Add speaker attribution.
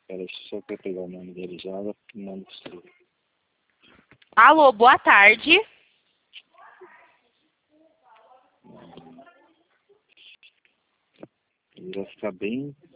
Speaker 1: Espera, só eu pegar o nome dele já, eu mando pra você.
Speaker 2: Alô, boa tarde.
Speaker 1: Ele vai ficar bem